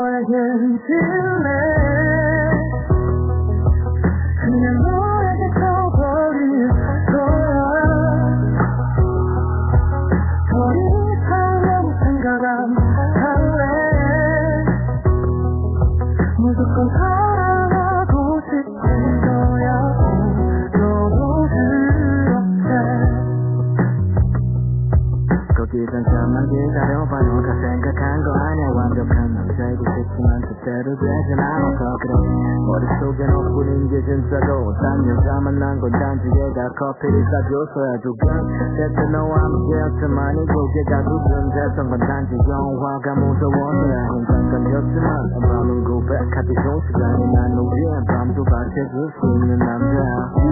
괜찮을래 그냥 너에게 떠버릴 거야 더 이상 너무 생각 안 할래 무조건 사랑하고 싶은 거야 너도 그렇게 거기선 잠만 기다려봐요 다 생각한 거 아니야 완벽한 남자이고 싶지만 뜻대로 되진 않아서 그래 머릿속엔 없뿐인 게 진짜고 딴 여자 만난 건 단지 얘가 커피를 싸줬어야 조금 대체 너와 함께였지만 이 고개가 두근댔던 건 단지 영화가 무서워서야 힘든 건였지만 밤은 고백하기 좋은 시간이 난 우리의 밤도 밝혀줄 수 있는 남자